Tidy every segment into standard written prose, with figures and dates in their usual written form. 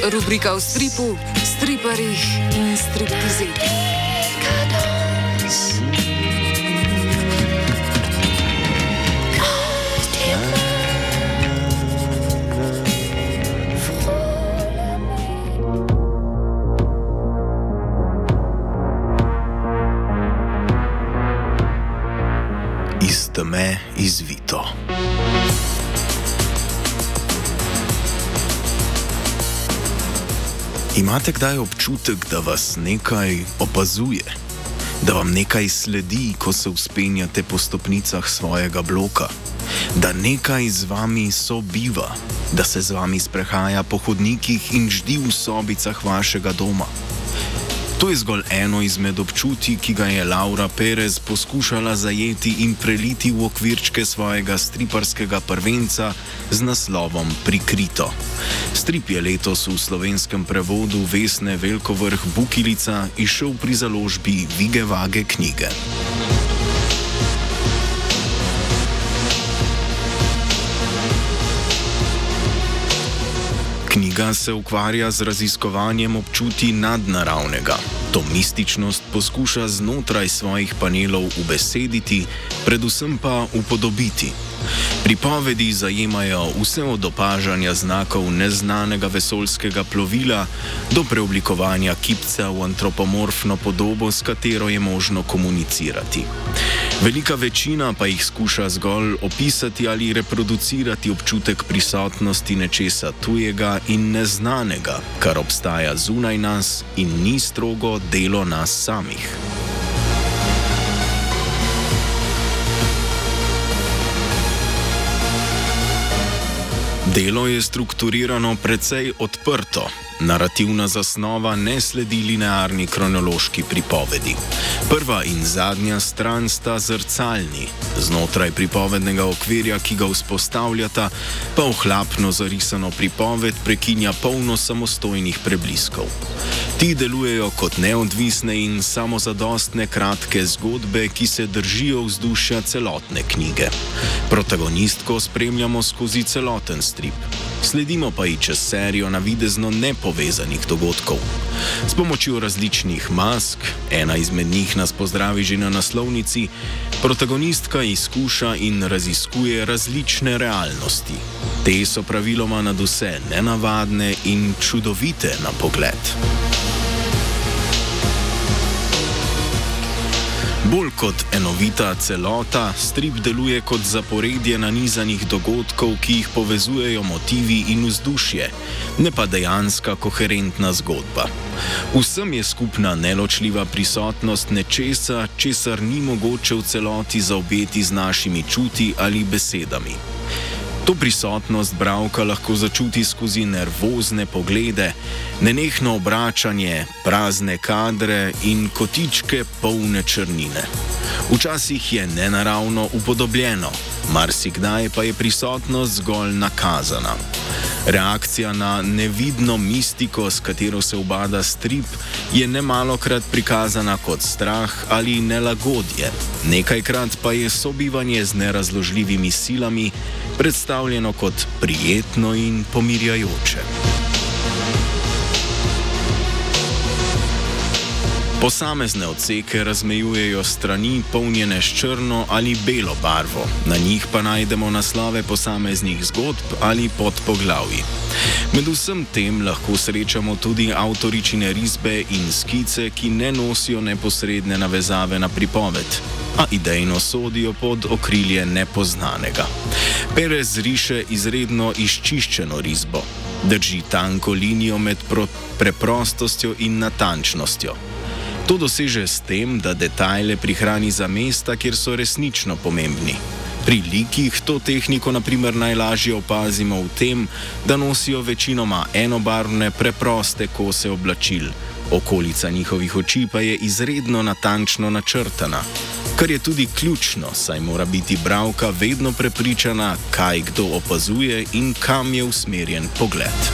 Rubrika o stripu, striparjih in striptizerih. Iz teme izvito. Imate kdaj občutek, da vas nekaj opazuje? Da vam nekaj sledi, ko se vzpenjate po stopnicah svojega bloka? Da nekaj z vami sobiva? Da se z vami sprehaja po hodnikih in ždi v sobicah vašega doma? To je zgolj eno izmed občutij, ki ga je Laura Perez poskušala zajeti in preliti v okvirčke svojega striparskega prvenca z naslovom Prikrito. Strip je letos v slovenskem prevodu Vesne Velkovrh Bukilica izšel pri založbi Vige Vage knjige. Knjiga se ukvarja z raziskovanjem občutij nadnaravnega. To mističnost poskuša znotraj svojih panelov ubesediti, predvsem pa upodobiti. Pripovedi zajemajo vse od opažanja znakov neznanega vesoljskega plovila do preoblikovanja kipca v antropomorfno podobo, s katero je možno komunicirati. Velika večina pa jih skuša zgolj opisati ali reproducirati občutek prisotnosti nečesa tujega in neznanega, kar obstaja zunaj nas in ni strogo delo nas samih. Delo je strukturirano precej odprto. Narativna zasnova ne sledi linearni kronološki pripovedi. Prva in zadnja stran sta zrcalni. Znotraj pripovednega okvirja, ki ga vzpostavljata, pa ohlapno zarisano pripoved prekinja polno samostojnih prebliskov. Ti delujejo kot neodvisne in samozadostne kratke zgodbe, ki se držijo vzdušja celotne knjige. Protagonistko spremljamo skozi celoten strip. Sledimo pa ji čez serijo navidezno nepovezanih dogodkov. S pomočjo različnih mask, ena izmed njih nas pozdravi že na naslovnici, protagonistka izkuša in raziskuje različne realnosti. Te so praviloma nadvse nenavadne in čudovite na pogled. Bolj kot enovita celota, strip deluje kot zaporedje nanizanih dogodkov, ki jih povezujejo motivi in vzdušje, ne pa dejanska koherentna zgodba. Vsem je skupna neločljiva prisotnost nečesa, česar ni mogoče v celoti zaobjeti z našimi čuti ali besedami. To prisotnost bralka lahko začuti skozi nervozne poglede, nenehno obračanje, prazne kadre in kotičke polne črnine. Včasih je nenaravno upodobljeno, marsikdaj pa je prisotnost zgolj nakazana. Reakcija na nevidno mistiko, s katero se ubada strip, je nemalokrat prikazana kot strah ali nelagodje. Nekajkrat pa je sobivanje z nerazložljivimi silami predstavljeno kot prijetno in pomirjajoče. Posamezne odseke razmejujejo strani, polnjene s črno ali belo barvo. Na njih pa najdemo naslove posameznih zgodb ali podpoglavij. Med vsem tem lahko srečamo tudi avtoričine risbe in skice, ki ne nosijo neposredne navezave na pripoved, a idejno sodijo pod okrilje nepoznanega. Perez riše izredno izčiščeno risbo. Drži tanko linijo med preprostostjo in natančnostjo. To doseže s tem, da detajle prihrani za mesta, kjer so resnično pomembni. Pri likih to tehniko na primer najlažje opazimo v tem, da nosijo večinoma enobarvne, preproste kose oblačil. Okolica njihovih oči pa je izredno natančno načrtana, kar je tudi ključno, saj mora biti bralka vedno prepričana, kaj kdo opazuje in kam je usmerjen pogled.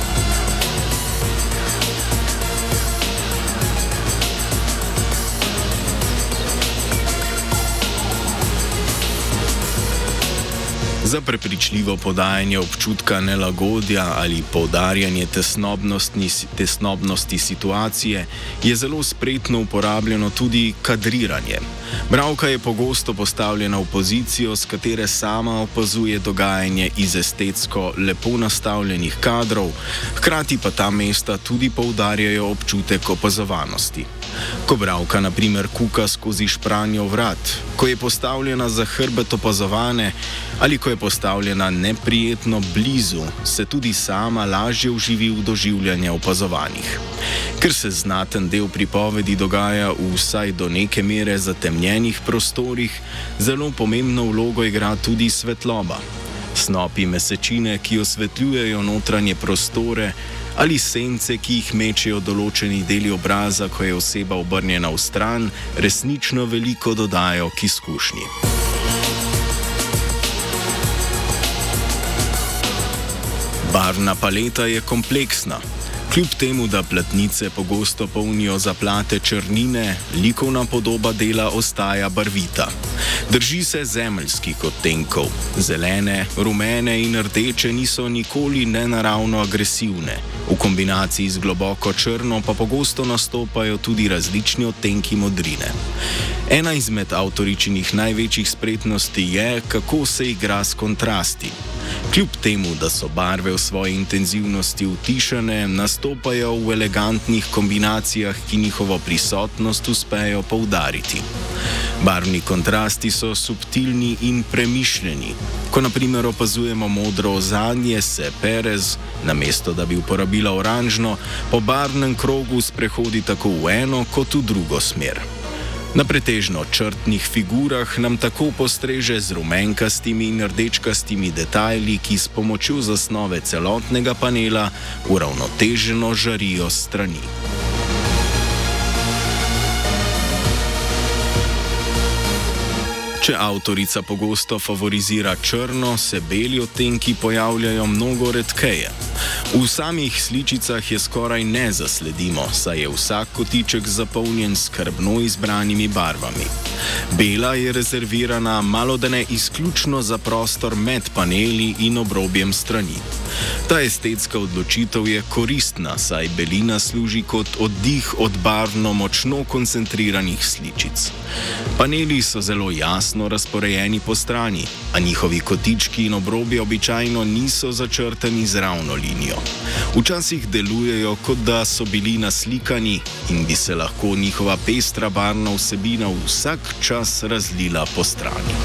Za prepričljivo podajanje občutka nelagodja ali poudarjanje tesnobnosti situacije je zelo spretno uporabljeno tudi kadriranje. Bralka je pogosto postavljena v pozicijo, s katere sama opazuje dogajanje iz estetsko lepo nastavljenih kadrov, hkrati pa ta mesta tudi poudarjajo občutek opazovanosti. Ko bralka na primer kuka skozi špranjo vrat, ko je postavljena za hrbet opazovane ali ko je postavljena neprijetno blizu, se tudi sama lažje vživi v doživljanje opazovanih. Ker se znaten del pripovedi dogaja v vsaj do neke mere zatemnjenih prostorih, zelo pomembno vlogo igra tudi svetloba. Snopi mesečine, ki osvetljujejo notranje prostore, ali sence, ki jih mečejo določeni deli obraza, ko je oseba obrnjena v stran, resnično veliko dodajo k izkušnji. Barvna paleta je kompleksna. Kljub temu, da platnice pogosto polnijo zaplate črnine, likovna podoba dela ostaja barvita. Drži se zemeljskih odtenkov. Zelene, rumene in rdeče niso nikoli nenaravno agresivne. V kombinaciji z globoko črno pa pogosto nastopajo tudi različni odtenki modrine. Ena izmed avtoričinih največjih spretnosti je, kako se igra s kontrasti. Kljub temu, da so barve v svoji intenzivnosti utišane, nastopajo v elegantnih kombinacijah, ki njihovo prisotnost uspejo poudariti. Barvni kontrasti so subtilni in premišljeni. Ko na primer opazujemo modro ozadje, se Perez, namesto da bi uporabila oranžno, po barvnem krogu sprehodi tako v eno kot v drugo smer. Na pretežno črtnih figurah nam tako postreže z rumenkastimi in rdečkastimi detajli, ki s pomočjo zasnove celotnega panela uravnoteženo žarijo strani. Če avtorica pogosto favorizira črno, se beli odtenki pojavljajo mnogo redkeje. V samih sličicah je skoraj ne zasledimo, saj je vsak kotiček zapolnjen s skrbno izbranimi barvami. Bela je rezervirana malodane izključno za prostor med paneli in obrobjem strani. Ta estetska odločitev je koristna, saj belina služi kot oddih od barvno močno koncentriranih sličic. Paneli so zelo jasno razporejeni po strani, a njihovi kotički in obrobje običajno niso začrtani z ravno linijo. Včasih delujejo, kot da so bili naslikani in bi se lahko njihova pestra barvna vsebina vsak čas razlila po strani.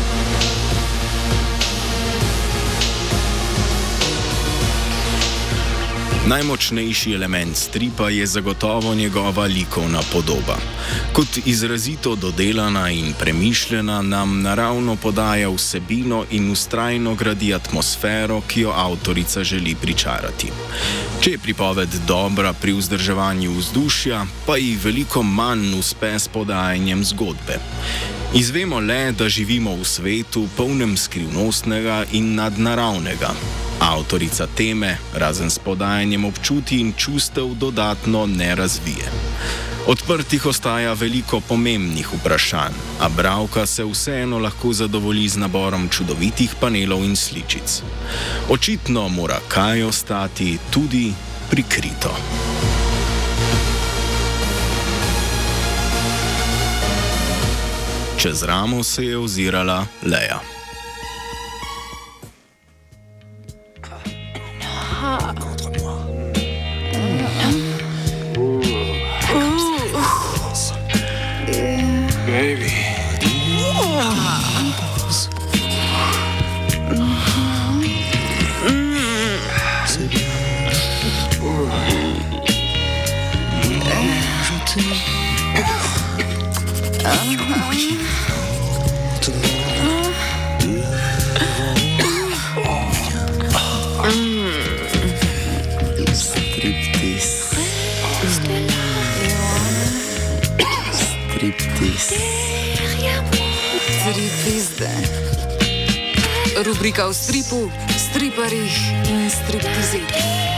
Najmočnejši element stripa je zagotovo njegova likovna podoba. Kot izrazito dodelana in premišljena nam naravno podaja vsebino in vztrajno gradi atmosfero, ki jo avtorica želi pričarati. Če je pripoved dobra pri vzdrževanju vzdušja, pa ji veliko manj uspe s podajanjem zgodbe. Izvemo le, da živimo v svetu polnem skrivnostnega in nadnaravnega. Avtorica teme, razen s podajanjem občutij in čustev, dodatno ne razvije. Odprtih ostaja veliko pomembnih vprašanj, a bralka se vseeno lahko zadovolji z naborom čudovitih panelov in sličic. Očitno mora kaj ostati tudi prikrito. Čez ramo se je ozirala Leja. Baby. Striptizde. Rubrika o stripu, striparjih in striptizih.